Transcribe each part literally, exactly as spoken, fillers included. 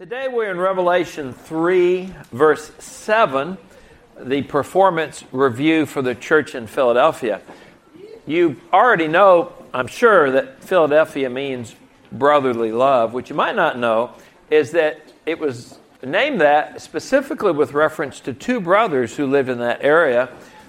Today we're in Revelation three, verse seven, the performance review for the church in Philadelphia. You already know, I'm sure, that Philadelphia means brotherly love. What you might not know is that it was named that specifically with reference to two brothers who lived in that area.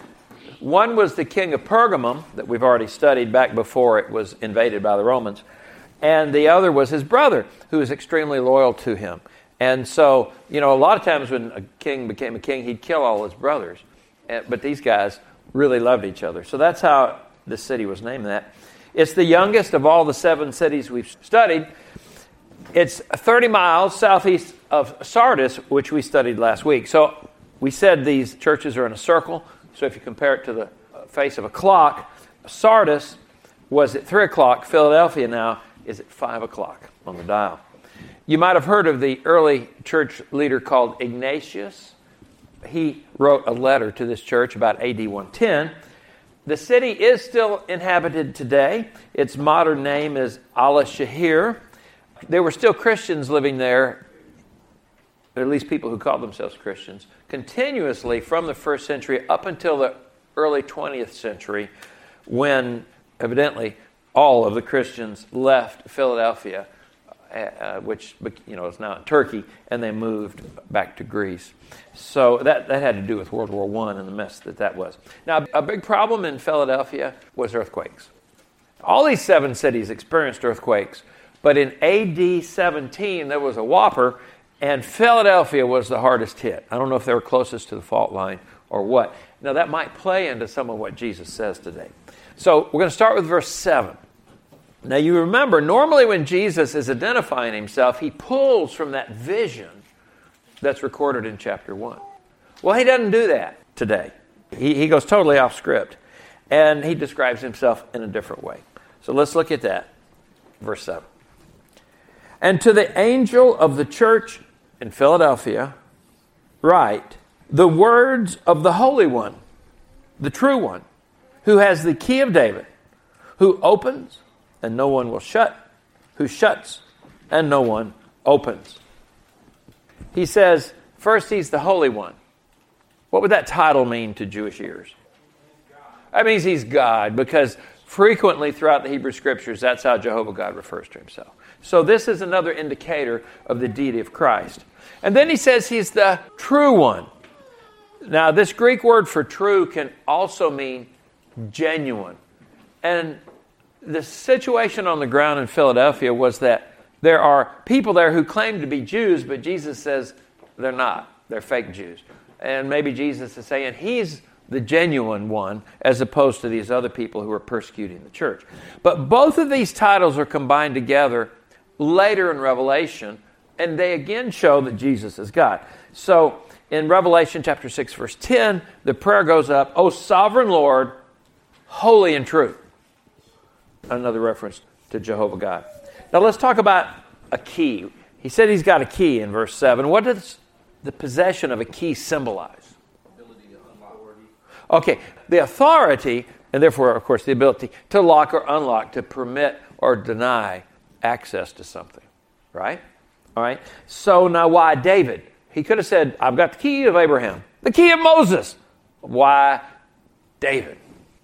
One was the king of Pergamum that we've already studied back before it was invaded by the Romans. And the other was his brother, who was extremely loyal to him. And so, you know, a lot of times when a king became a king, he'd kill all his brothers. But these guys really loved each other. So that's how the city was named that. It's the youngest of all the seven cities we've studied. It's thirty miles southeast of Sardis, which we studied last week. So we said these churches are in a circle. So if you compare it to the face of a clock, Sardis was at three o'clock. Philadelphia now is at five o'clock on the dial. You might have heard of the early church leader called Ignatius. He wrote a letter to this church about A D one ten. The city is still inhabited today. Its modern name is Al-Shahir. There were still Christians living there, at least people who called themselves Christians, continuously from the first century up until the early twentieth century, when evidently all of the Christians left Philadelphia, uh, which you know is now in Turkey, and they moved back to Greece. So that, that had to do with World War One and the mess that that was. Now, a big problem in Philadelphia was earthquakes. All these seven cities experienced earthquakes, but in A D seventeen there was a whopper, and Philadelphia was the hardest hit. I don't know if they were closest to the fault line or what. Now, that might play into some of what Jesus says today. So we're going to start with verse seven. Now, you remember, normally when Jesus is identifying himself, he pulls from that vision that's recorded in chapter one. Well, he doesn't do that today. He, he goes totally off script, and he describes himself in a different way. So let's look at that. Verse seven. And to the angel of the church in Philadelphia, write the words of the Holy One, the true one, who has the key of David, who opens and no one will shut, who shuts and no one opens. He says, first, he's the Holy One. What would that title mean to Jewish ears? That means he's God, because frequently throughout the Hebrew Scriptures, that's how Jehovah God refers to himself. So this is another indicator of the deity of Christ. And then he says he's the true one. Now, this Greek word for true can also mean genuine. And the situation on the ground in Philadelphia was that there are people there who claim to be Jews, but Jesus says they're not. They're fake Jews. And maybe Jesus is saying he's the genuine one, as opposed to these other people who are persecuting the church. But both of these titles are combined together later in Revelation, and they again show that Jesus is God. So in Revelation chapter six, verse ten, the prayer goes up, O sovereign Lord, holy and true. Another reference to Jehovah God. Now let's talk about a key. He said he's got a key in verse seven. What does the possession of a key symbolize? Ability to unlock. Okay, the authority, and therefore, of course, the ability to lock or unlock, to permit or deny access to something, right? All right. So now why David? He could have said, I've got the key of Abraham, the key of Moses. Why David?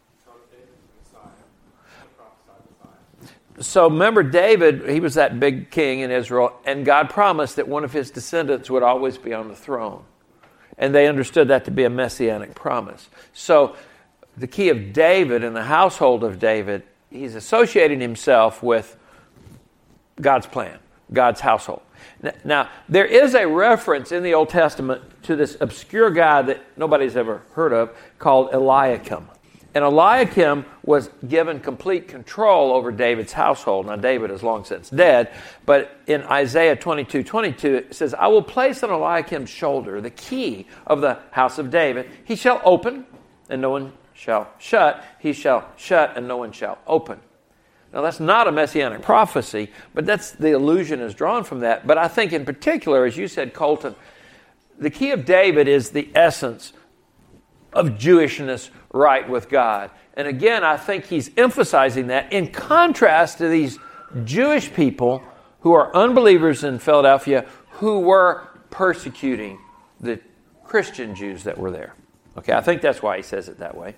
So remember David, he was that big king in Israel, and God promised that one of his descendants would always be on the throne. And they understood that to be a messianic promise. So the key of David and the household of David, he's associating himself with God's plan, God's household. Now, there is a reference in the Old Testament to this obscure guy that nobody's ever heard of called Eliakim. And Eliakim was given complete control over David's household. Now, David is long since dead, but in Isaiah twenty-two twenty-two, it says, I will place on Eliakim's shoulder the key of the house of David. He shall open, and no one shall shut. He shall shut, and no one shall open. Now, that's not a messianic prophecy, but that's the illusion is drawn from that. But I think in particular, as you said, Colton, the key of David is the essence of Jewishness right with God. And again, I think he's emphasizing that in contrast to these Jewish people who are unbelievers in Philadelphia who were persecuting the Christian Jews that were there. Okay, I think that's why he says it that way.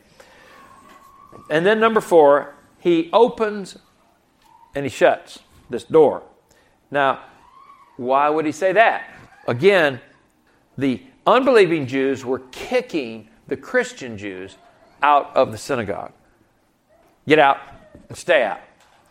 And then number four, he opens and he shuts this door. Now, why would he say that? Again, the unbelieving Jews were kicking the Christian Jews out of the synagogue. Get out and stay out.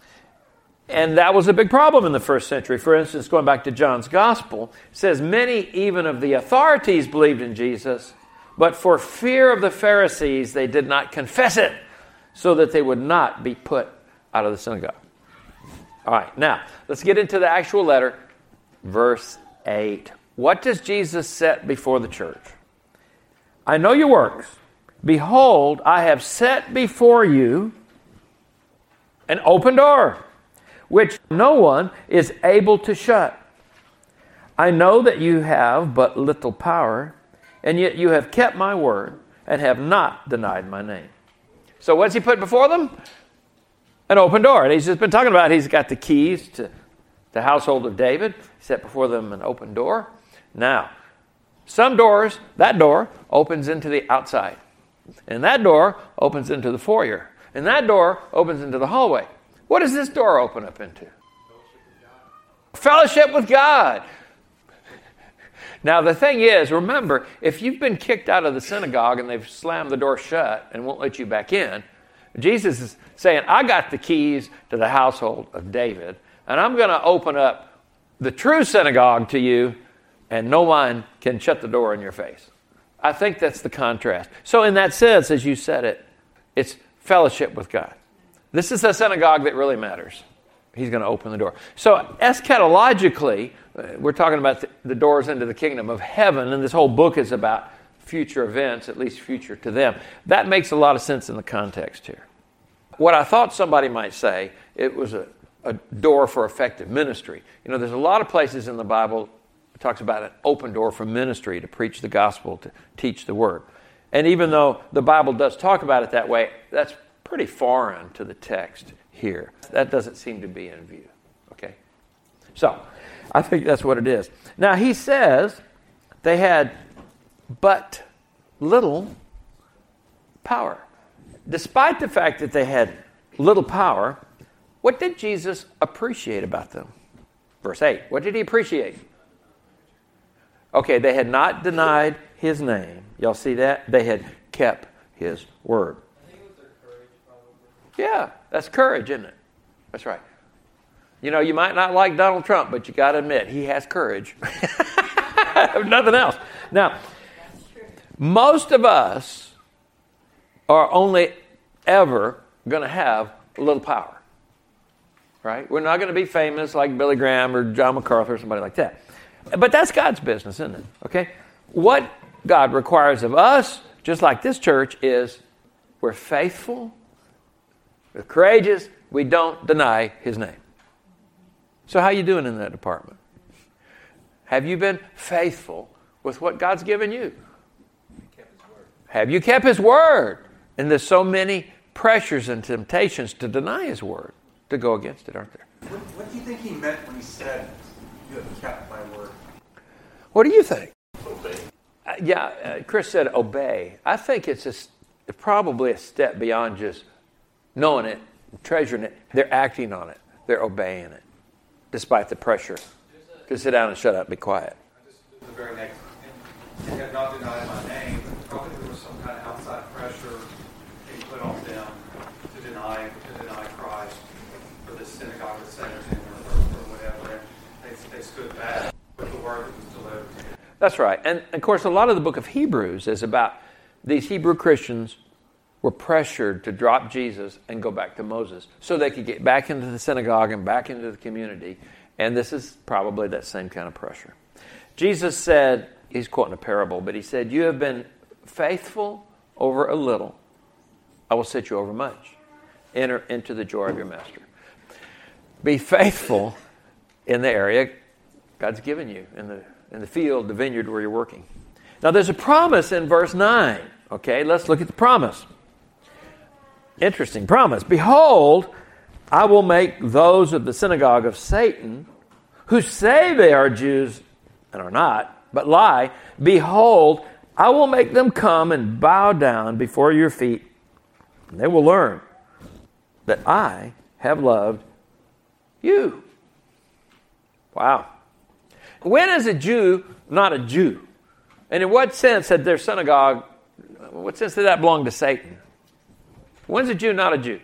And that was a big problem in the first century. For instance, going back to John's Gospel, it says, many even of the authorities believed in Jesus, but for fear of the Pharisees, they did not confess it, so that they would not be put out of the synagogue. All right, now, let's get into the actual letter. Verse eight. What does Jesus set before the church? I know your works. Behold, I have set before you an open door, which no one is able to shut. I know that you have but little power, and yet you have kept my word and have not denied my name. So what's he put before them? An open door. And he's just been talking about he's got the keys to the household of David. He set before them an open door. Now, some doors, that door opens into the outside. And that door opens into the foyer. And that door opens into the hallway. What does this door open up into? Fellowship with God. Now, the thing is, remember, if you've been kicked out of the synagogue and they've slammed the door shut and won't let you back in, Jesus is saying, I got the keys to the household of David, and I'm going to open up the true synagogue to you, and no one can shut the door in your face. I think that's the contrast. So in that sense, as you said it, it's fellowship with God. This is the synagogue that really matters. He's going to open the door. So eschatologically, we're talking about the doors into the kingdom of heaven, and this whole book is about future events, at least future to them. That makes a lot of sense in the context here. What I thought somebody might say, it was a, a door for effective ministry. You know, there's a lot of places in the Bible that talks about an open door for ministry, to preach the gospel, to teach the word. And even though the Bible does talk about it that way, that's pretty foreign to the text here. That doesn't seem to be in view. Okay? So, I think that's what it is. Now, he says they had but little power. Despite the fact that they had little power, what did Jesus appreciate about them? Verse eight. What did he appreciate? Okay, they had not denied his name. Y'all see that? They had kept his word. I think it was their courage, probably. Yeah, that's courage, isn't it? That's right. You know, you might not like Donald Trump, but you got to admit, he has courage. If nothing else. Now, most of us are only ever going to have a little power. Right? We're not going to be famous like Billy Graham or John MacArthur or somebody like that. But that's God's business, isn't it? Okay? What God requires of us, just like this church, is we're faithful, we're courageous, we don't deny his name. So how are you doing in that department? Have you been faithful with what God's given you? Have you kept his word? And there's so many pressures and temptations to deny his word, to go against it, aren't there? What, what do you think he meant when he said, you have kept my word? What do you think? Obey. Uh, yeah, uh, Chris said obey. I think it's a, probably a step beyond just knowing it, treasuring it. They're acting on it. They're obeying it, despite the pressure to sit down and shut up and be quiet. Just the very next, and they have not denied my name, but probably there was some kind of outside pressure being put on them to deny to deny Christ, for this synagogue that centers him or, or whatever. And they, they stood back with the word that was delivered to them. That's right. And, of course, a lot of the book of Hebrews is about these Hebrew Christians were pressured to drop Jesus and go back to Moses so they could get back into the synagogue and back into the community. And this is probably that same kind of pressure. Jesus said, he's quoting a parable, but he said, you have been faithful over a little. I will set you over much. Enter into the joy of your master. Be faithful in the area God's given you, in the in the field, the vineyard where you're working. Now there's a promise in verse nine. Okay, let's look at the promise. Interesting promise. Behold, I will make those of the synagogue of Satan who say they are Jews and are not, but lie, behold, I will make them come and bow down before your feet, and they will learn that I have loved you. Wow. When is a Jew not a Jew? And in what sense had their synagogue, what sense did that belong to Satan? When's a Jew not a Jew?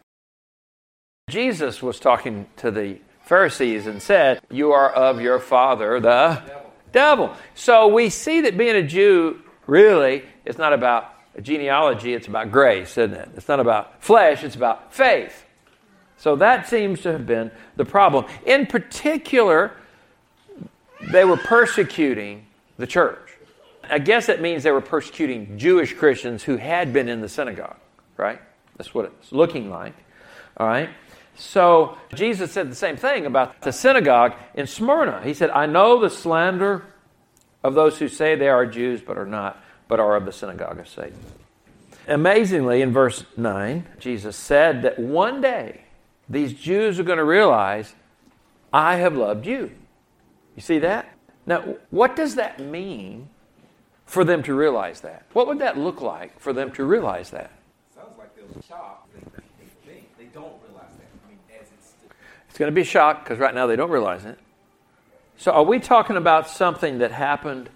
Jesus was talking to the Pharisees and said, you are of your father, the devil. devil. So we see that being a Jew really is not about a genealogy, it's about grace, isn't it? It's not about flesh, it's about faith. So that seems to have been the problem. In particular, they were persecuting the church. I guess it means they were persecuting Jewish Christians who had been in the synagogue, right? That's what it's looking like, all right? So Jesus said the same thing about the synagogue in Smyrna. He said, I know the slander of those who say they are Jews but are not, but are of the synagogue of Satan. Amazingly, in verse nine, Jesus said that one day these Jews are going to realize, I have loved you. You see that? Now, what does that mean for them to realize that? What would that look like for them to realize that? Sounds like they'll shock. They, they think they don't realize that. I mean, as it's It's going to be a shock because right now they don't realize it. So are we talking about something that happened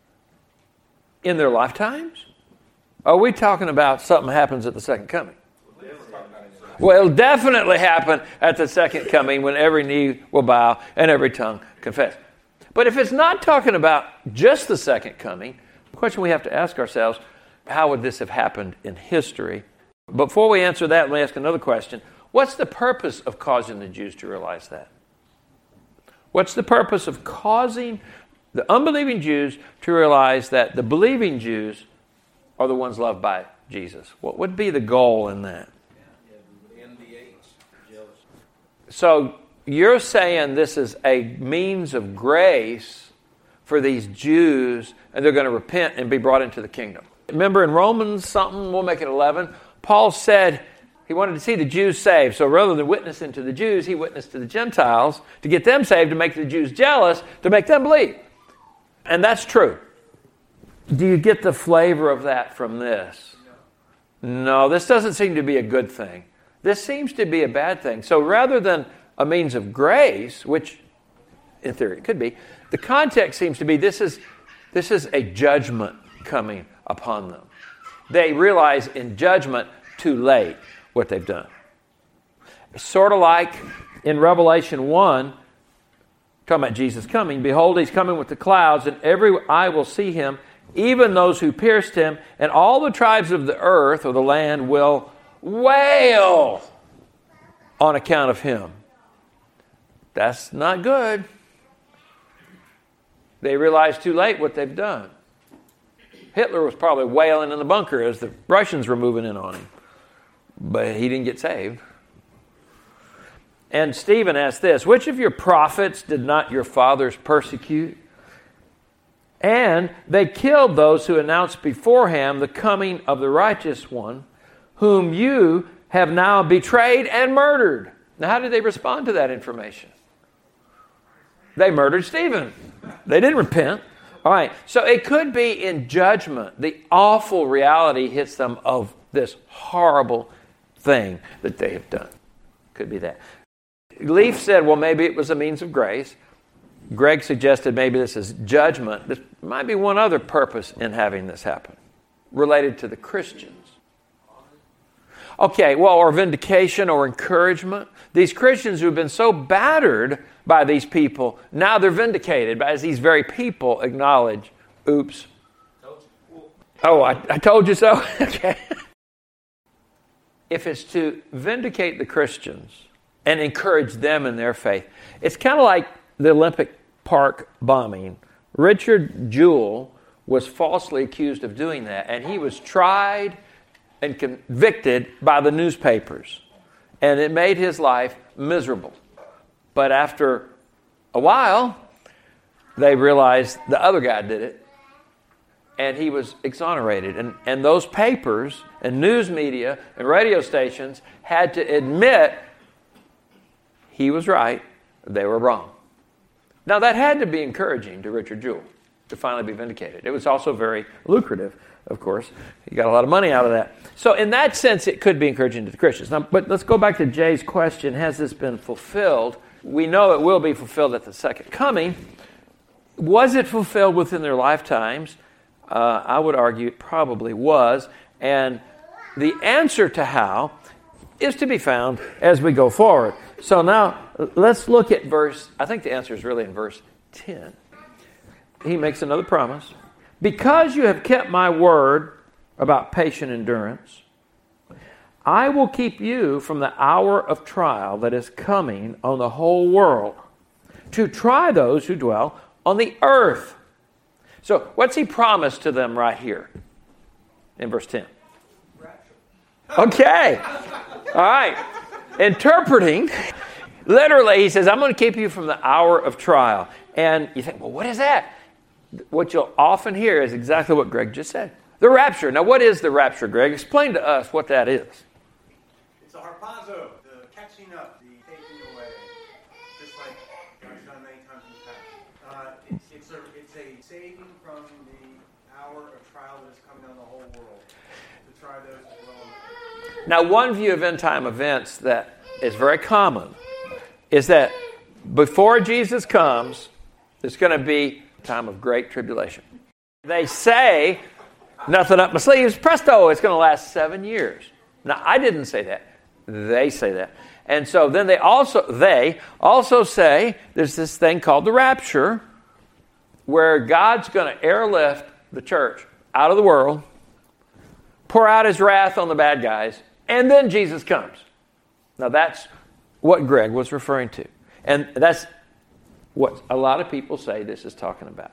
in their lifetimes? Are we talking about something that happens at the second coming? Well, it'll definitely happen at the second coming when every knee will bow and every tongue confess. But if it's not talking about just the second coming, the question we have to ask ourselves, how would this have happened in history? Before we answer that, let me ask another question. What's the purpose of causing the Jews to realize that? What's the purpose of causing the unbelieving Jews to realize that the believing Jews are the ones loved by Jesus? What would be the goal in that? So you're saying this is a means of grace for these Jews, and they're going to repent and be brought into the kingdom. Remember in Romans something, we'll make it eleven, Paul said he wanted to see the Jews saved. So rather than witnessing to the Jews, he witnessed to the Gentiles to get them saved, to make the Jews jealous, to make them believe. And that's true. Do you get the flavor of that from this? No, this doesn't seem to be a good thing. This seems to be a bad thing. So rather than a means of grace, which in theory it could be, the context seems to be this is this is a judgment coming upon them. They realize in judgment too late what they've done. It's sort of like in Revelation one, talking about Jesus coming, behold, he's coming with the clouds, and every eye will see him, even those who pierced him, and all the tribes of the earth or the land will wail on account of him. That's not good. They realize too late what they've done. Hitler was probably wailing in the bunker as the Russians were moving in on him. But he didn't get saved. And Stephen asked this, which of your prophets did not your fathers persecute? And they killed those who announced beforehand the coming of the righteous one, whom you have now betrayed and murdered. Now, how did they respond to that information? They murdered Stephen. They didn't repent. All right, so it could be in judgment. The awful reality hits them of this horrible thing that they have done. Could be that. Leaf said, well, maybe it was a means of grace. Greg suggested maybe this is judgment. There might be one other purpose in having this happen, related to the Christians. Okay, well, or vindication or encouragement. These Christians who have been so battered by these people, now they're vindicated as these very people acknowledge, oops. Oh, I, I told you so? Okay. If it's to vindicate the Christians and encourage them in their faith, it's kind of like the Olympic Park bombing. Richard Jewell was falsely accused of doing that, and he was tried and convicted by the newspapers. And it made his life miserable. But after a while, they realized the other guy did it. And he was exonerated. And, and those papers and news media and radio stations had to admit he was right, they were wrong. Now, that had to be encouraging to Richard Jewell to finally be vindicated. It was also very lucrative, of course. He got a lot of money out of that. So in that sense, it could be encouraging to the Christians. Now, but let's go back to Jay's question, has this been fulfilled? We know it will be fulfilled at the second coming. Was it fulfilled within their lifetimes? Uh, I would argue it probably was. And the answer to how is to be found as we go forward. So now, let's look at verse, I think the answer is really in verse ten. He makes another promise. Because you have kept my word about patient endurance, I will keep you from the hour of trial that is coming on the whole world to try those who dwell on the earth. So what's he promised to them right here in verse ten? Okay. All right. Interpreting, literally he says, I'm going to keep you from the hour of trial. And you think, well, what is that? What you'll often hear is exactly what Greg just said. The rapture. Now, what is the rapture, Greg? Explain to us what that is. It's a harpazo, the catching up, the taking away, just like God's done many times in the past. Uh, it's, it's, a, it's a saving from the hour of trial that is coming on the whole world to try those who dwell on the earth. Now, one view of end-time events that is very common is that before Jesus comes, there's going to be a time of great tribulation. They say, nothing up my sleeves, presto, it's going to last seven years. Now, I didn't say that. They say that. And so then they also they also say there's this thing called the rapture where God's going to airlift the church out of the world, pour out his wrath on the bad guys, and then Jesus comes. Now, that's what Greg was referring to. And that's what a lot of people say this is talking about.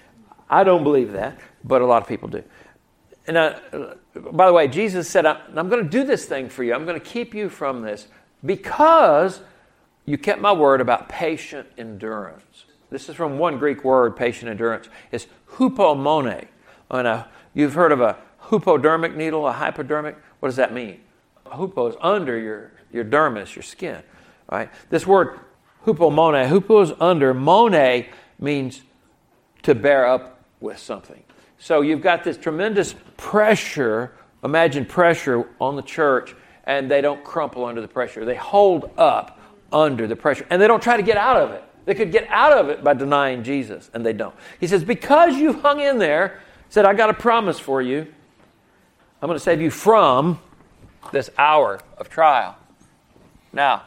I don't believe that, but a lot of people do. And uh, by the way, Jesus said, I'm, I'm going to do this thing for you. I'm going to keep you from this because you kept my word about patient endurance. This is from one Greek word, patient endurance. It's hupomone. And a, you've heard of a hypodermic needle, a hypodermic. What does that mean? A hupo is under your, your dermis, your skin. Right? This word hupomone, hupo is under, mone means to bear up with something. So you've got this tremendous pressure, imagine pressure on the church, and they don't crumple under the pressure. They hold up under the pressure, and they don't try to get out of it. They could get out of it by denying Jesus, and they don't. He says, because you hung in there, said, I got a promise for you. I'm going to save you from this hour of trial. Now,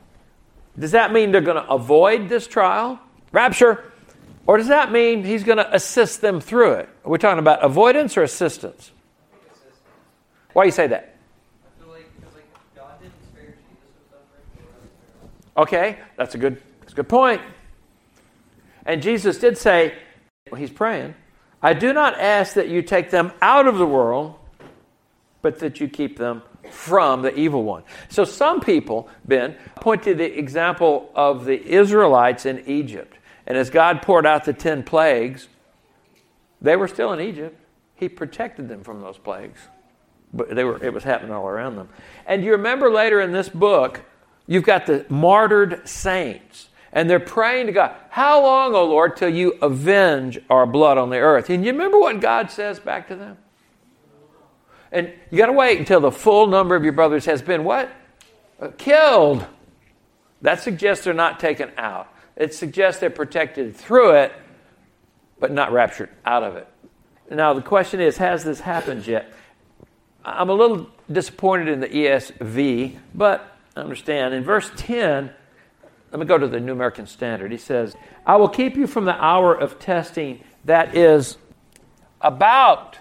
does that mean they're going to avoid this trial? Rapture? Or does that mean he's going to assist them through it? Are we talking about avoidance or assistance? Why do you say that? I feel like, because like God didn't spare Jesus with suffering. Okay, that's a good, that's a good point. And Jesus did say, well, he's praying, I do not ask that you take them out of the world, but that you keep them from the evil one. So some people, Ben, point to the example of the Israelites in Egypt. And as God poured out the ten plagues, they were still in Egypt. He protected them from those plagues. But they were it was happening all around them. And you remember later in this book, you've got the martyred saints. And they're praying to God, how long, O Lord, till you avenge our blood on the earth? And you remember what God says back to them? And you got to wait until the full number of your brothers has been what? Uh, killed. That suggests they're not taken out. It suggests they're protected through it, but not raptured out of it. Now, the question is, has this happened yet? I'm a little disappointed in the E S V, but I understand. In verse ten, let me go to the New American Standard. He says, I will keep you from the hour of testing that is about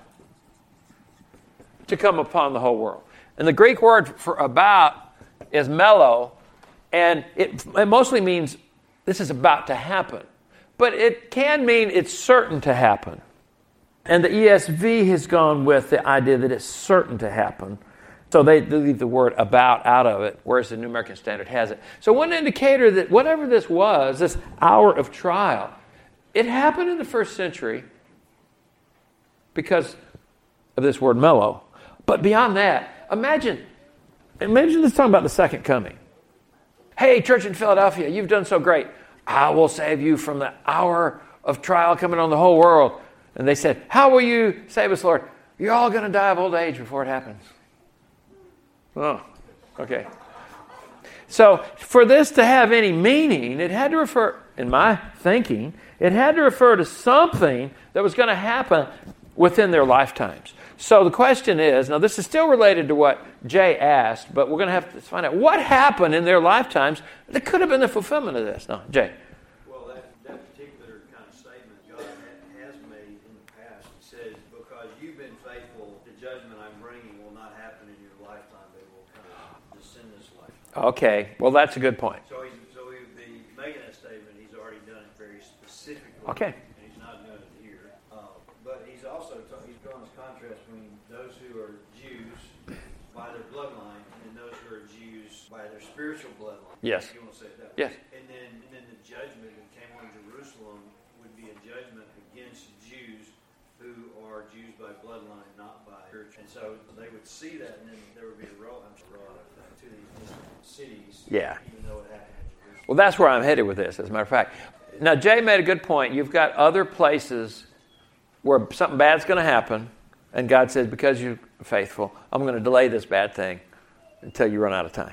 to come upon the whole world. And the Greek word for about is mello, and it, it mostly means this is about to happen. But it can mean it's certain to happen. And the E S V has gone with the idea that it's certain to happen. So they leave the word about out of it, whereas the New American Standard has it. So one indicator that whatever this was, this hour of trial, it happened in the first century because of this word mello. But beyond that, imagine, imagine this talking about the second coming. Hey, church in Philadelphia, you've done so great. I will save you from the hour of trial coming on the whole world. And they said, how will you save us, Lord? You're all going to die of old age before it happens. Oh, okay. So for this to have any meaning, it had to refer, in my thinking, it had to refer to something that was going to happen within their lifetimes. So the question is, now this is still related to what Jay asked, but we're going to have to find out what happened in their lifetimes that could have been the fulfillment of this. No, Jay. Well, that, that particular kind of statement God ha- has made in the past says, because you've been faithful, the judgment I'm bringing will not happen in your lifetime, but it will come just in this lifetime. Okay, well that's a good point. So he's, so he would be making that statement, he's already done it very specifically. Okay. And he's not doing it here. Uh, but he's also, ta- he's drawn this contrast between those who are Jews by their bloodline and then those who are Jews by their spiritual bloodline. Yes. If you want to say it that way. Yes. And then, and then the judgment that came on Jerusalem would be a judgment against Jews who are Jews by bloodline, not by church. And so they would see that, and then there would be a roll to these cities, Yeah. even though it happened in Jerusalem. Well, that's where I'm headed with this, as a matter of fact. Now, Jay made a good point. You've got other places where something bad's going to happen, and God says, because you're faithful, I'm going to delay this bad thing until you run out of time.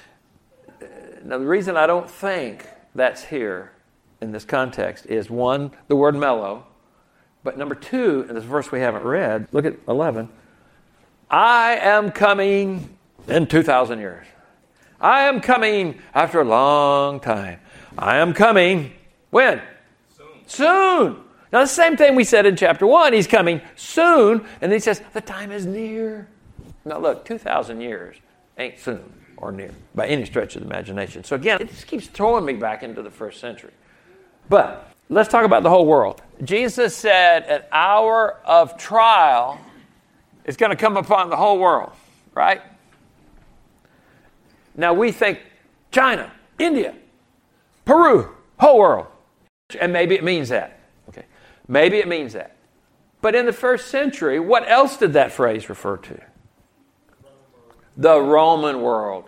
Now, the reason I don't think that's here in this context is, one, the word mellow, but number two, in this verse we haven't read, look at eleven, I am coming in two thousand years. I am coming after a long time. I am coming when? Soon. Soon. Now, the same thing we said in chapter one. He's coming soon. And then he says, the time is near. Now, look, two thousand years ain't soon or near by any stretch of the imagination. So, again, it just keeps throwing me back into the first century. But let's talk about the whole world. Jesus said an hour of trial is going to come upon the whole world, right? Now, we think China, India, Peru, whole world. And maybe it means that. Okay, maybe it means that. But in the first century, what else did that phrase refer to? The Roman world.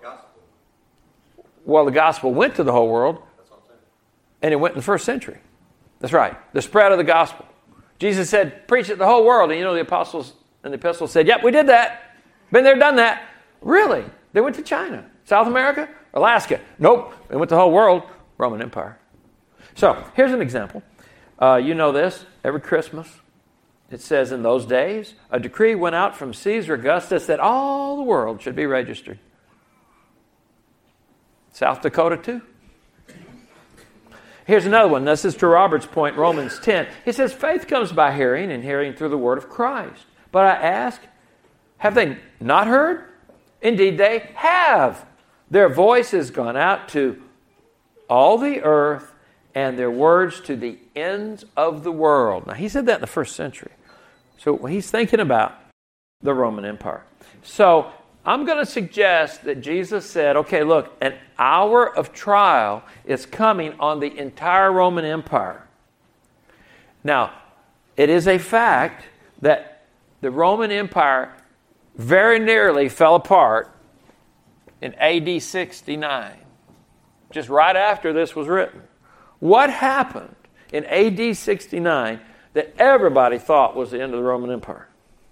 Well, the gospel went to the whole world, and it went in the first century. That's right, the spread of the gospel. Jesus said, preach it to the whole world. And you know, the apostles and the epistles said, yep, we did that. Been there, done that. Really? They went to China, South America, Alaska. Nope, they went to the whole world, Roman Empire. So, here's an example. Uh, you know this, every Christmas, it says in those days, a decree went out from Caesar Augustus that all the world should be registered. South Dakota too. Here's another one. This is to Robert's point, Romans ten. He says, faith comes by hearing, and hearing through the word of Christ. But I ask, have they not heard? Indeed, they have. Their voice has gone out to all the earth, and their words to the ends of the world. Now, he said that in the first century. So he's thinking about the Roman Empire. So I'm going to suggest that Jesus said, okay, look, an hour of trial is coming on the entire Roman Empire. Now, it is a fact that the Roman Empire very nearly fell apart in A D sixty-nine, just right after this was written. What happened in A D sixty-nine that everybody thought was the end of the Roman Empire?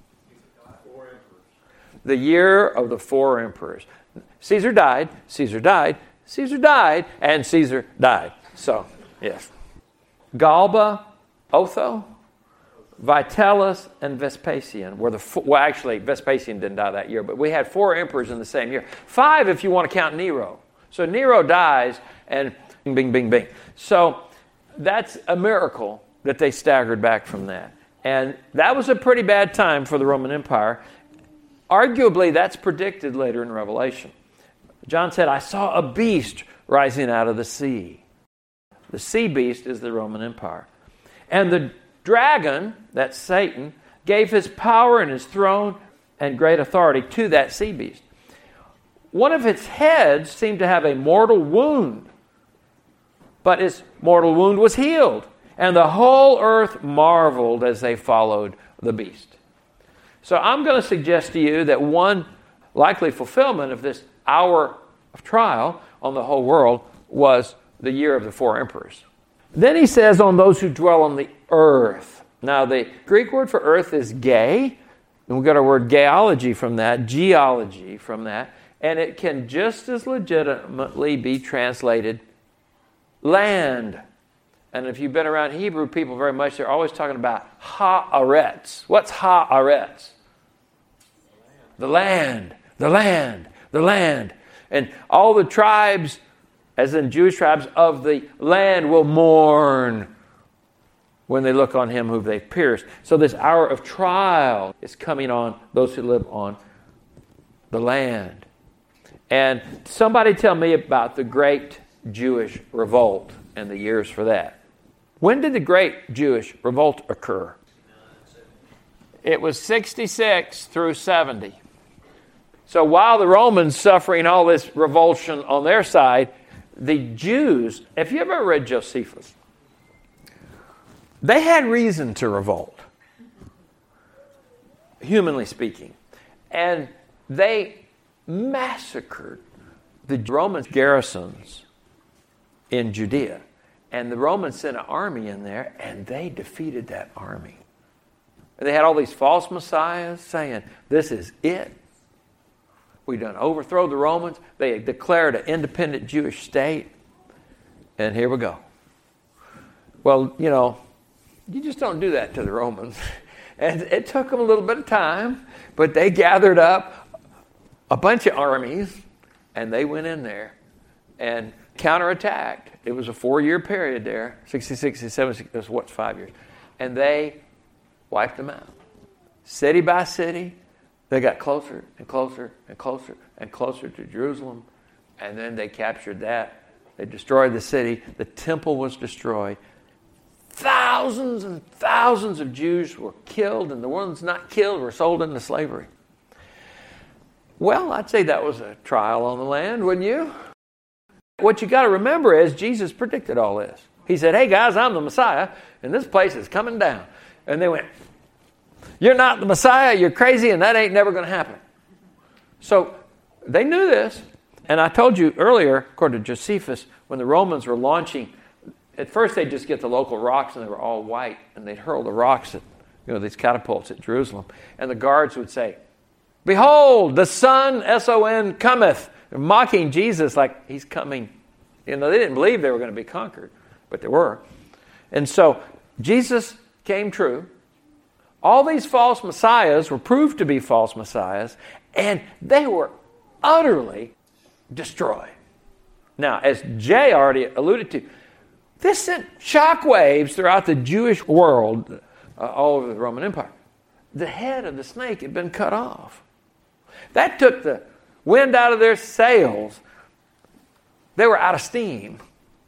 The year of the four emperors. Caesar died, Caesar died, Caesar died, and Caesar died. So, yes. Galba, Otho, Vitellius, and Vespasian were the four, well, actually, Vespasian didn't die that year, but we had four emperors in the same year. Five if you want to count Nero. So Nero dies, and bing, bing, bing, bing. So that's a miracle that they staggered back from that. And that was a pretty bad time for the Roman Empire. Arguably, that's predicted later in Revelation. John said, I saw a beast rising out of the sea. The sea beast is the Roman Empire. And the dragon, that's Satan, gave his power and his throne and great authority to that sea beast. One of its heads seemed to have a mortal wound, but its mortal wound was healed. And the whole earth marveled as they followed the beast. So I'm going to suggest to you that one likely fulfillment of this hour of trial on the whole world was the year of the four emperors. Then he says, on those who dwell on the earth. Now, the Greek word for earth is gay, and we got our word geology from that, geology from that, and it can just as legitimately be translated land. And if you've been around Hebrew people very much, they're always talking about haaretz. What's haaretz? The land, the land, the land. And all the tribes, as in Jewish tribes of the land, will mourn when they look on him whom they've pierced. So this hour of trial is coming on those who live on the land. And somebody tell me about the great Jewish revolt and the years for that. When did the great Jewish revolt occur? It was sixty-six through seventy. So while the Romans suffering all this revulsion on their side, the Jews, if you ever read Josephus, they had reason to revolt, humanly speaking. And they massacred the Roman garrisons in Judea. And the Romans sent an army in there, and they defeated that army. And they had all these false messiahs saying, this is it. We done overthrow the Romans. They declared an independent Jewish state. And here we go. Well, you know, you just don't do that to the Romans. And it took them a little bit of time, but they gathered up a bunch of armies, and they went in there and counterattacked. It was a four-year period there, sixty, sixty-seven, it was what's five years. And they wiped them out. City by city, they got closer and closer and closer and closer to Jerusalem. And then they captured that. They destroyed the city. The temple was destroyed. Thousands and thousands of Jews were killed, and the ones not killed were sold into slavery. Well, I'd say that was a trial on the land, wouldn't you? What you got to remember is Jesus predicted all this. He said, hey guys, I'm the Messiah, and this place is coming down. And they went, you're not the Messiah, you're crazy, and that ain't never going to happen. So they knew this. And I told you earlier, according to Josephus, when the Romans were launching, at first they'd just get the local rocks, and they were all white, and they'd hurl the rocks at, you know, these catapults at Jerusalem. And the guards would say, behold, the Son, S O N, cometh. They're mocking Jesus like he's coming. You know, they didn't believe they were going to be conquered, but they were. And so Jesus came true. All these false messiahs were proved to be false messiahs, and they were utterly destroyed. Now, as Jay already alluded to, this sent shockwaves throughout the Jewish world, uh, all over the Roman Empire. The head of the snake had been cut off. That took the wind out of their sails. They were out of steam.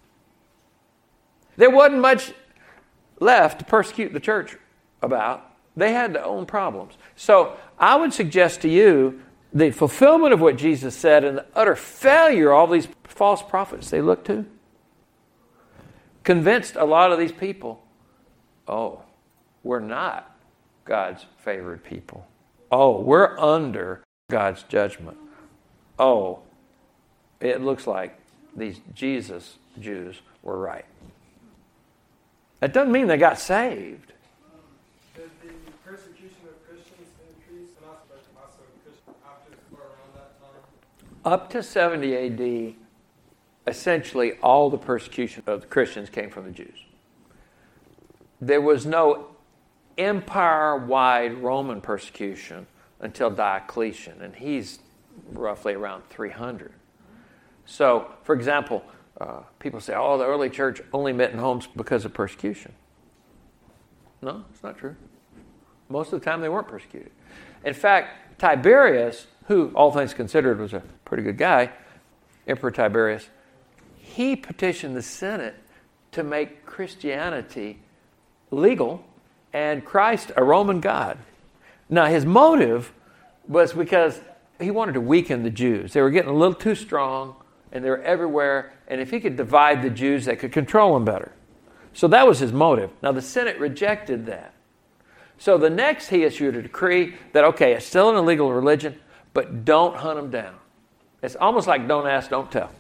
There wasn't much left to persecute the church about. They had their own problems. So I would suggest to you the fulfillment of what Jesus said and the utter failure of all these false prophets they looked to convinced a lot of these people, oh, we're not God's favored people. Oh, we're under God's judgment. Oh, it looks like these Jesus Jews were right. That doesn't mean they got saved. Did the persecution of Christians increase and also after or around that time? Up to seventy A D, essentially all the persecution of the Christians came from the Jews. There was no empire-wide Roman persecution until Diocletian, and he's roughly around three hundred. So, for example, uh, people say, oh, the early church only met in homes because of persecution. No, it's not true. Most of the time they weren't persecuted. In fact, Tiberius, who, all things considered, was a pretty good guy, Emperor Tiberius, he petitioned the Senate to make Christianity legal and Christ a Roman god. Now, his motive was because he wanted to weaken the Jews. They were getting a little too strong, and they were everywhere, and if he could divide the Jews, they could control them better. So that was his motive. Now, the Senate rejected that. So the next he issued a decree that, okay, it's still an illegal religion, but don't hunt them down. It's almost like don't ask, don't tell.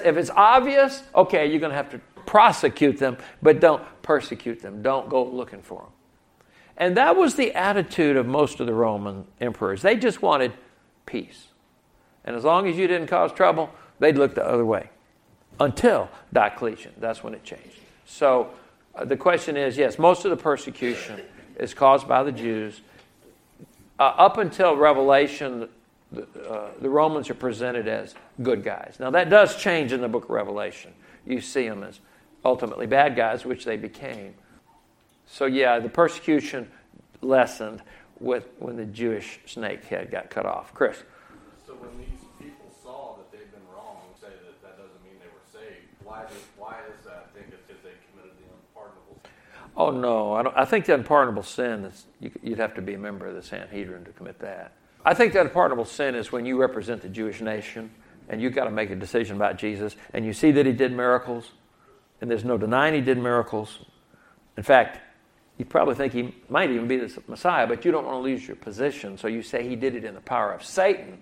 If it's obvious, okay, you're going to have to prosecute them, but don't persecute them. Don't go looking for them. And that was the attitude of most of the Roman emperors. They just wanted peace. And as long as you didn't cause trouble, they'd look the other way. Until Diocletian. That's when it changed. So uh, the question is, yes, most of the persecution is caused by the Jews. Uh, up until Revelation, the, uh, the Romans are presented as good guys. Now that does change in the book of Revelation. You see them as ultimately bad guys, which they became. So yeah, the persecution lessened with when the Jewish snake head got cut off. Chris? So when these people saw that they've been wrong, say that that doesn't mean they were saved, why, does, why is that? I think it's because they committed the unpardonable sin. Oh no, I, don't, I think the unpardonable sin is, you, you'd have to be a member of the Sanhedrin to commit that. I think that unpardonable sin is when you represent the Jewish nation and you've got to make a decision about Jesus and you see that he did miracles and there's no denying he did miracles. In fact, you probably think he might even be the Messiah, but you don't want to lose your position, so you say he did it in the power of Satan.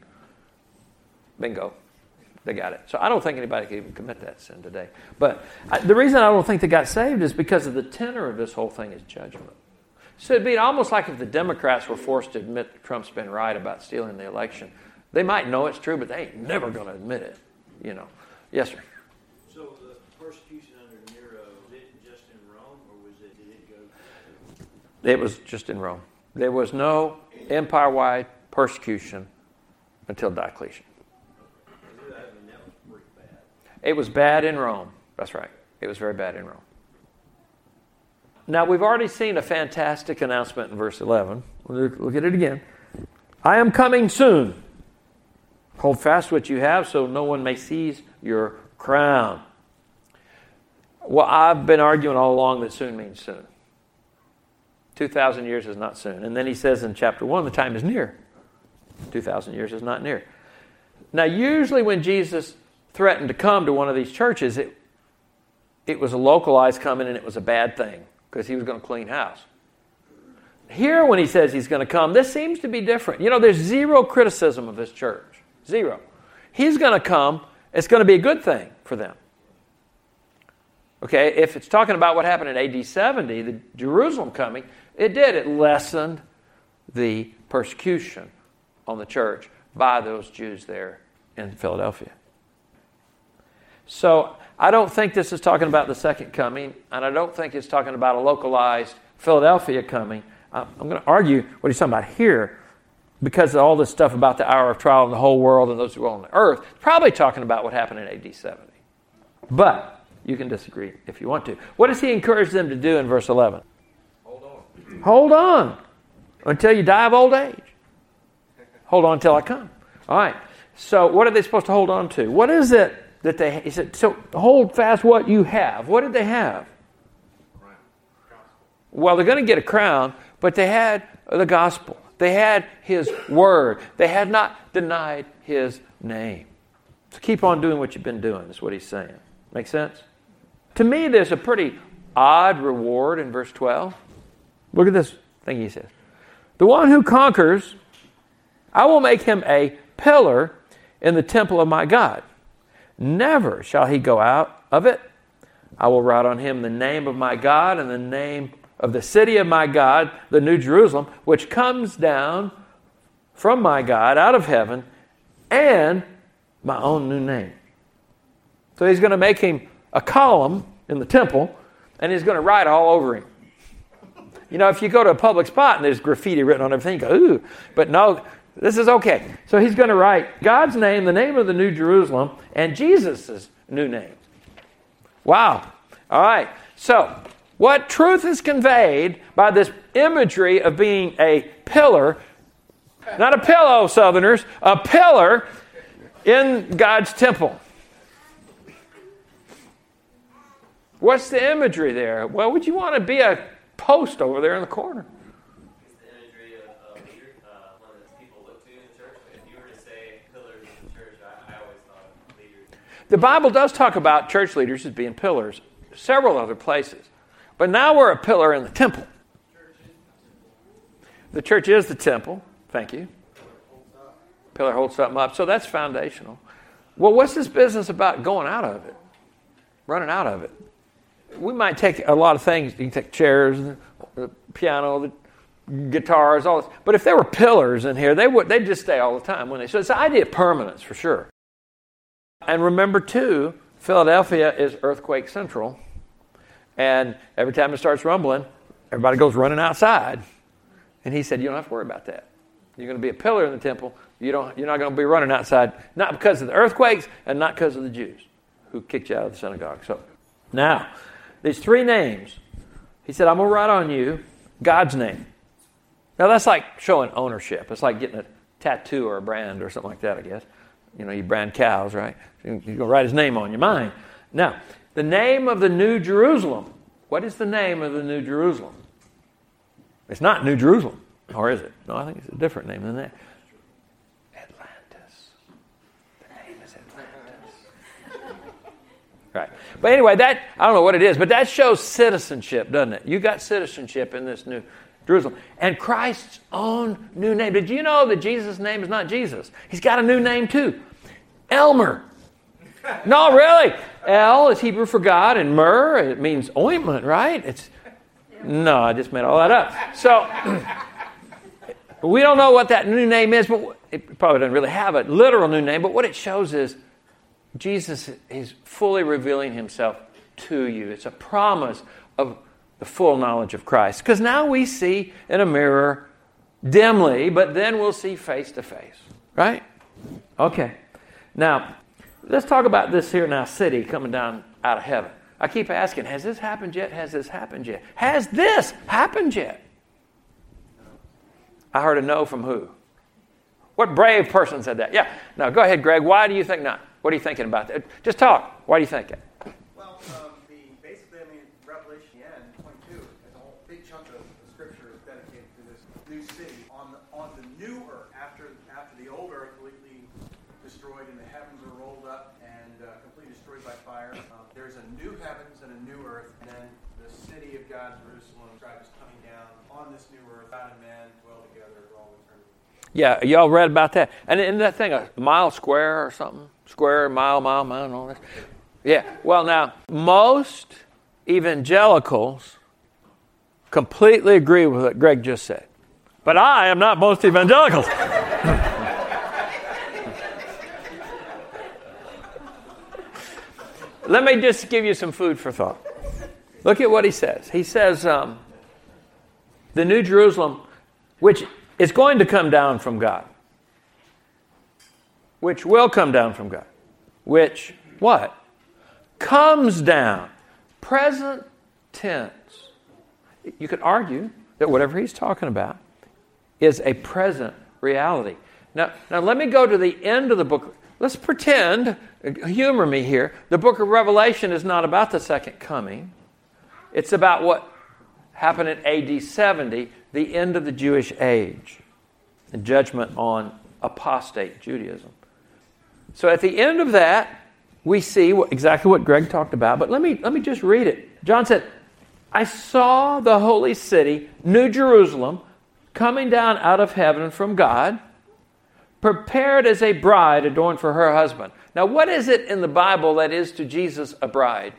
Bingo. They got it. So I don't think anybody can even commit that sin today. But I, the reason I don't think they got saved is because of the tenor of this whole thing is judgment. So it'd be almost like if the Democrats were forced to admit that Trump's been right about stealing the election. They might know it's true, but they ain't never going to admit it. You know. Yes, sir. So the persecution under Nero, was it just in Rome, or was it, did it go? It was just in Rome. There was no empire-wide persecution until Diocletian. I mean, that was pretty bad. It was bad in Rome. That's right. It was very bad in Rome. Now, we've already seen a fantastic announcement in verse eleven. We'll look at it again. I am coming soon. Hold fast what you have so no one may seize your crown. Well, I've been arguing all along that soon means soon. two thousand years is not soon. And then he says in chapter one, the time is near. two thousand years is not near. Now, usually when Jesus threatened to come to one of these churches, it, it was a localized coming and it was a bad thing because he was going to clean house. Here, when he says he's going to come, this seems to be different. You know, there's zero criticism of this church. Zero. He's going to come. It's going to be a good thing for them. Okay, if it's talking about what happened in A D seventy, the Jerusalem coming, it did. It lessened the persecution on the church by those Jews there in Philadelphia. So I don't think this is talking about the second coming, and I don't think it's talking about a localized Philadelphia coming. I'm going to argue what he's talking about here because of all this stuff about the hour of trial in the whole world and those who are on the earth. Probably talking about what happened in A D seventy. But you can disagree if you want to. What does he encourage them to do in verse eleven? Hold on. Hold on until you die of old age. Hold on until I come. All right. So what are they supposed to hold on to? What is it that they, he said, so hold fast what you have. What did they have? Well, they're going to get a crown, but they had the gospel. They had his word. They had not denied his name. So keep on doing what you've been doing, is what he's saying. Make sense? To me, there's a pretty odd reward in verse twelve. Look at this thing he says. The one who conquers, I will make him a pillar in the temple of my God. Never shall he go out of it. I will write on him the name of my God and the name of the city of my God, the New Jerusalem, which comes down from my God out of heaven, and my own new name. So he's going to make him a column in the temple, and he's going to write all over him. You know, if you go to a public spot and there's graffiti written on everything, you go, ooh. But no, this is okay. So he's going to write God's name, the name of the New Jerusalem, and Jesus' new name. Wow. All right. So what truth is conveyed by this imagery of being a pillar, not a pillow, Southerners, a pillar in God's temple. What's the imagery there? Well, would you want to be a post over there in the corner? It's the imagery of a leader, uh, one that people look to in the church. If you were to say pillars in the church, I, I always thought of leaders. The Bible does talk about church leaders as being pillars, several other places. But now we're a pillar in the temple. The church is the temple. Thank you. Pillar holds something up. So that's foundational. Well, what's this business about going out of it? Running out of it. We might take a lot of things. You can take chairs, the piano, the guitars, all this. But if there were pillars in here, they would they'd just stay all the time, wouldn't they? So it's the idea of permanence for sure. And remember too, Philadelphia is earthquake central. And every time it starts rumbling, everybody goes running outside. And he said, you don't have to worry about that. You're going to be a pillar in the temple. You don't, you're not going to be running outside, not because of the earthquakes and not because of the Jews who kicked you out of the synagogue. So now, these three names, he said, I'm going to write on you God's name. Now that's like showing ownership. It's like getting a tattoo or a brand or something like that, I guess. You know, you brand cows, right? You're going to write his name on your mind. Now, the name of the New Jerusalem. What is the name of the New Jerusalem? It's not New Jerusalem, or is it? No, I think it's a different name than that. Atlantis. The name is Atlantis. Right. But anyway, that I don't know what it is, but that shows citizenship, doesn't it? You got citizenship in this New Jerusalem. And Christ's own new name. Did you know that Jesus' name is not Jesus? He's got a new name too. Elmer. No, really. El is Hebrew for God, and myrrh, it means ointment, right? It's No, I just made all that up. So, we don't know what that new name is, but it probably doesn't really have a literal new name, but what it shows is Jesus is fully revealing himself to you. It's a promise of the full knowledge of Christ. Because now we see in a mirror dimly, but then we'll see face to face. Right? Okay. Now, let's talk about this here now city coming down out of heaven. I keep asking, has this happened yet? Has this happened yet? Has this happened yet? I heard a no from who? What brave person said that? Yeah. Now, go ahead, Greg. Why do you think not? What are you thinking about that? Just talk. Why do you think it? Well, um, the, basically, I mean, Revelation end, twenty-two, there's a whole big chunk of the scripture is dedicated to this new city on the, on the new earth. After, after the old earth completely destroyed and the heavens are rolled up and uh, completely destroyed by fire, um, there's a new heavens and a new earth, and then the city of God, Jerusalem, is coming down on this new earth. God and man dwell together for all eternity. Yeah, y'all read about that. And isn't that thing a mile square or something? Square, mile, mile, mile, and all this? Yeah. Well, now, most evangelicals completely agree with what Greg just said. But I am not most evangelicals. Let me just give you some food for thought. Look at what he says. He says, um, the New Jerusalem, which is going to come down from God. Which will come down from God. Which, what? Comes down. Present tense. You could argue that whatever he's talking about is a present reality. Now, now let me go to the end of the book. Let's pretend, humor me here, the book of Revelation is not about the second coming. It's about what happened in A D seventy, the end of the Jewish age, the judgment on apostate Judaism. So at the end of that, we see what, exactly what Greg talked about. But let me let me just read it. John said, I saw the holy city, New Jerusalem, coming down out of heaven from God, prepared as a bride adorned for her husband. Now, what is it in the Bible that is to Jesus a bride?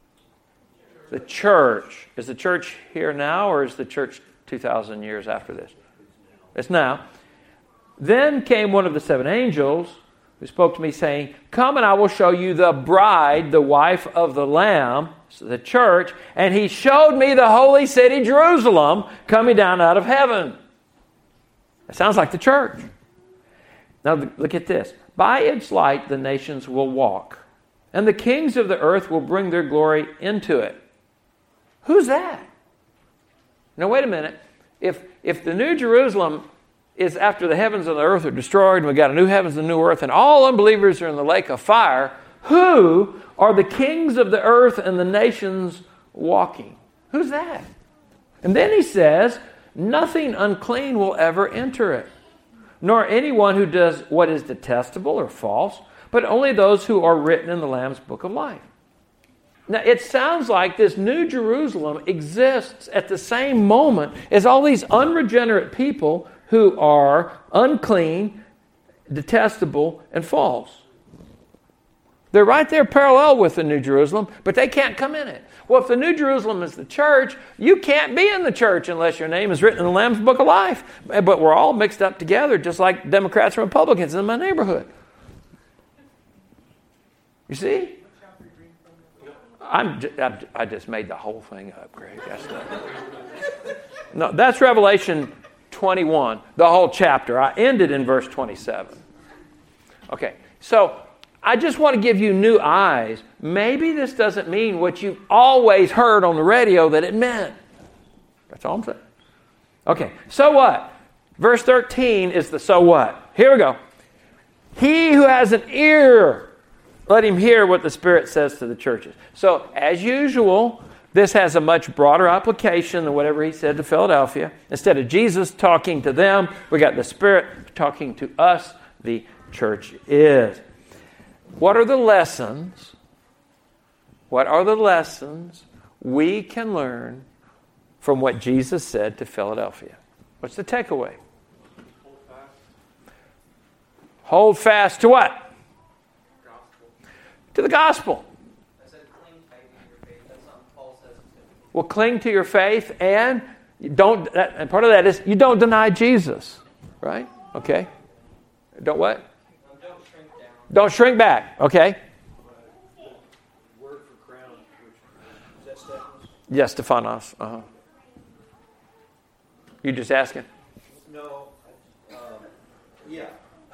The church. Is the church here now, or is the church two thousand years after this? It's now. Then came one of the seven angels who spoke to me, saying, come and I will show you the bride, the wife of the Lamb, so the church. And he showed me the holy city, Jerusalem, coming down out of heaven. It sounds like the church. Now look at this. By its light the nations will walk, and the kings of the earth will bring their glory into it. Who's that? Now wait a minute. If if the New Jerusalem is after the heavens and the earth are destroyed, and we've got a new heavens and a new earth, and all unbelievers are in the lake of fire, who are the kings of the earth and the nations walking? Who's that? And then he says, nothing unclean will ever enter it, nor anyone who does what is detestable or false, but only those who are written in the Lamb's book of life. Now, it sounds like this New Jerusalem exists at the same moment as all these unregenerate people who are unclean, detestable, and false. They're right there parallel with the New Jerusalem, but they can't come in it. Well, if the New Jerusalem is the church, you can't be in the church unless your name is written in the Lamb's Book of Life. But we're all mixed up together, just like Democrats and Republicans in my neighborhood. You see? I'm, I'm, I just made the whole thing up, Greg. That's not, no, that's Revelation twenty-one, the whole chapter. I ended in verse twenty-seven. Okay, so I just want to give you new eyes. Maybe this doesn't mean what you've always heard on the radio that it meant. That's all I'm saying. Okay, so what? Verse thirteen is the so what. Here we go. He who has an ear, let him hear what the Spirit says to the churches. So, as usual, this has a much broader application than whatever he said to Philadelphia. Instead of Jesus talking to them, we got the Spirit talking to us, the church is. What are the lessons? What are the lessons we can learn from what Jesus said to Philadelphia? What's the takeaway? Hold fast. Hold fast to what? Gospel. To the gospel. I said cling tight to your faith. That's something Paul says. Well, cling to your faith, and you don't. That, and part of that is you don't deny Jesus, right? Okay. Don't what? Um, don't shrink down. Don't shrink back. Okay. Word for crown, which is that Stephanus? Yes, Stephanos. Uh huh. You just asking? No. Um, yeah.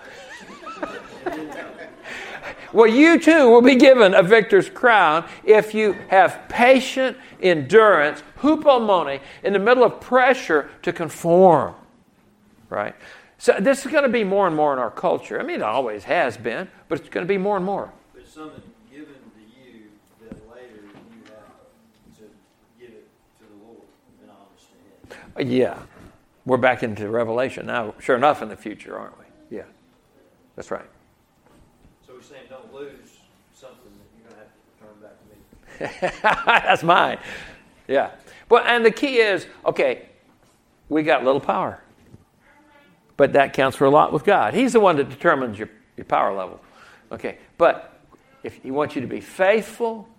Well, you too will be given a victor's crown if you have patient endurance, hupomone, in the middle of pressure to conform. Right? So this is going to be more and more in our culture. I mean, it always has been, but it's going to be more and more. But it's something given to you that later you have to give it to the Lord and honest to Him. Yeah. We're back into Revelation now, sure enough, in the future, aren't we? Yeah. That's right. So we're saying don't lose something that you're going to have to turn back to me. That's mine. Yeah. But and the key is, okay, we got little power. But that counts for a lot with God. He's the one that determines your, your power level. Okay. But if He wants you to be faithful,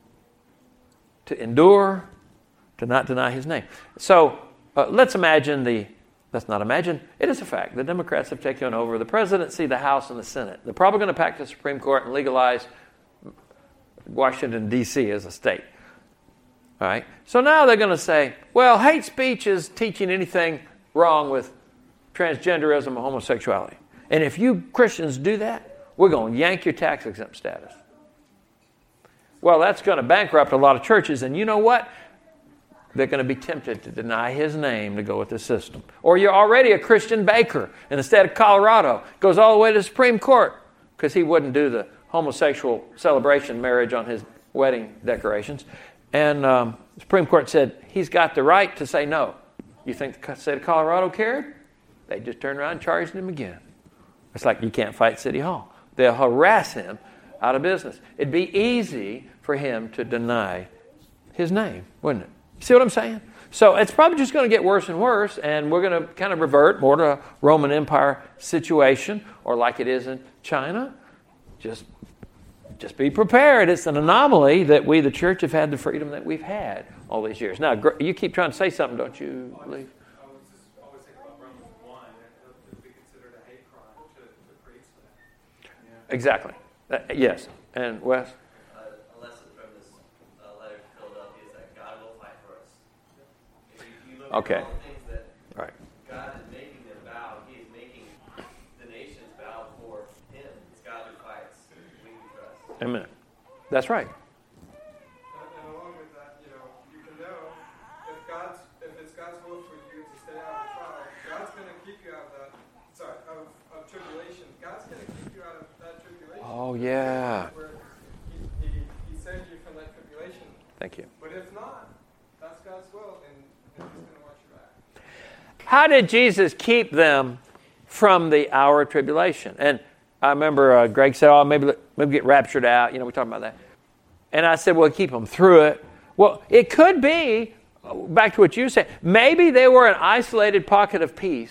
to endure, to not deny His name. So uh, let's imagine the, let's not imagine, it is a fact. The Democrats have taken over the presidency, the House, and the Senate. They're probably going to pack the Supreme Court and legalize Washington, D C as a state. All right. So now they're going to say, well, hate speech is teaching anything wrong with transgenderism and homosexuality. And if you Christians do that, we're going to yank your tax exempt status. Well, that's going to bankrupt a lot of churches. And you know what? They're going to be tempted to deny His name to go with the system. Or you're already a Christian baker in the state of Colorado. Goes all the way to the Supreme Court because he wouldn't do the homosexual celebration marriage on his wedding decorations. And um, the Supreme Court said he's got the right to say no. You think the state of Colorado cared? They just turned around and charged him again. It's like you can't fight City Hall. They'll harass him out of business. It'd be easy for him to deny His name, wouldn't it? See what I'm saying? So it's probably just going to get worse and worse, and we're going to kind of revert more to a Roman Empire situation, or like it is in China. Just, just be prepared. It's an anomaly that we, the church, have had the freedom that we've had all these years. Now, you keep trying to say something, don't you, Lee? I was just always thinking about Romans one, that it would be considered a hate crime to, to preach that. Yeah. Exactly. Uh, yes. And Wes? Uh, a lesson from this uh, letter to Philadelphia is that God will fight for us. If you, you look Okay. at all the things that Right. God is making them bow, He is making the nations bow for Him. It's God who fights. We can trust. Amen. That's right. And, and along with that, you know, you can know if God's if it's God's will for you to stay out of trial, God's going to keep you out of that. Sorry, of, of tribulation. God's going to keep you out of that tribulation. Oh, yeah. Where he, he, he saved you from that tribulation. Thank you. But if not, that's God's will, and, and He's going to watch you back. How did Jesus keep them from the hour of tribulation? And I remember uh, Greg said, oh, maybe, maybe get raptured out. You know, we talked about that. And I said, well, keep them through it. Well, it could be, back to what you said, maybe they were an isolated pocket of peace,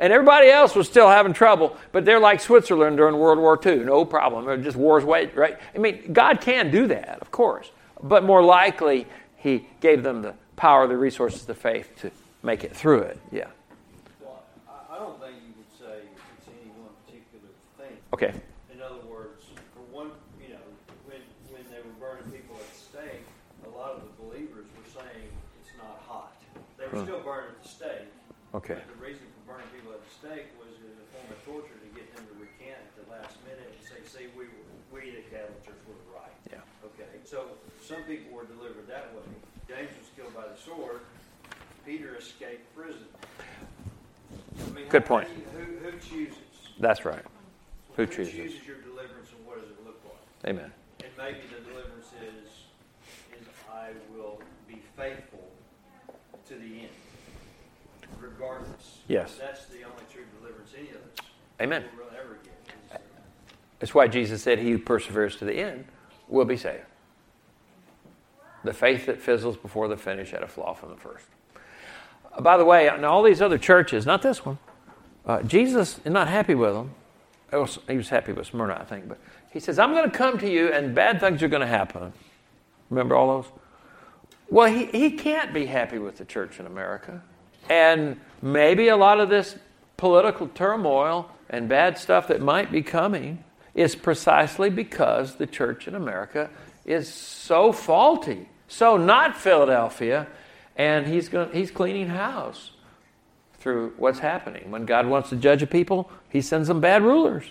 And everybody else was still having trouble, but they're like Switzerland during World War Two. No problem. They're just wars wait, right? I mean, God can do that, of course. But more likely, he gave them the power, the resources, the faith to make it through it. Yeah. Well, I I don't think you would say it's any one particular thing. Okay. In other words, for one, you know, when when they were burning people at the stake, a lot of the believers were saying it's not hot. They were Hmm. still burning at the stake. Okay. But the reason for burning people at the stake was as a form of torture to get them to recant at the last minute and say, "See, we were, we the Catholic Church were right." Yeah. Okay. So some people were delivered that way. James was killed by the sword. Peter escaped prison. I mean, Good how- point. how do you- Who, who chooses? That's right. Who Who chooses? chooses your deliverance, and what does it look like? Amen. And maybe the deliverance is, is I will be faithful to the end, regardless. Yes. That's the only true deliverance any of us Amen. will ever get. is, uh, That's why Jesus said, he who perseveres to the end will be saved. The faith that fizzles before the finish had a flaw from the first. Uh, by the way, in all these other churches, not this one, uh, Jesus is not happy with them. He was, he was happy with Smyrna, I think. But he says, I'm going to come to you and bad things are going to happen. Remember all those? Well, he, he can't be happy with the church in America. And maybe a lot of this political turmoil and bad stuff that might be coming is precisely because the church in America is so faulty, so not Philadelphia, and he's going, he's cleaning house through what's happening. When God wants to judge a people, he sends them bad rulers.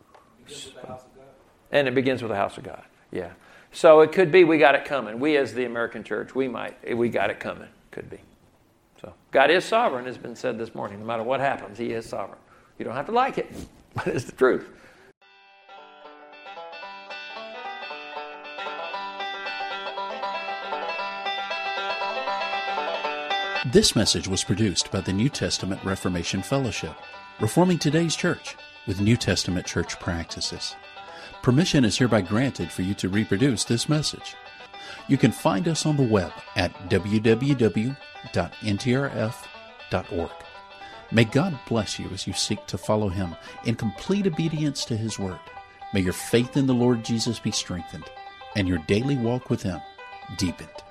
And it begins with the house of God. Yeah. So it could be we got it coming. We as the American church, we might, we got it coming. Could be. So God is sovereign, has been said this morning. No matter what happens, he is sovereign. You don't have to like it, but it's the truth. This message was produced by the New Testament Reformation Fellowship, reforming today's church with New Testament church practices. Permission is hereby granted for you to reproduce this message. You can find us on the web at w w w dot n t r f dot org. May God bless you as you seek to follow Him in complete obedience to His Word. May your faith in the Lord Jesus be strengthened and your daily walk with Him deepened.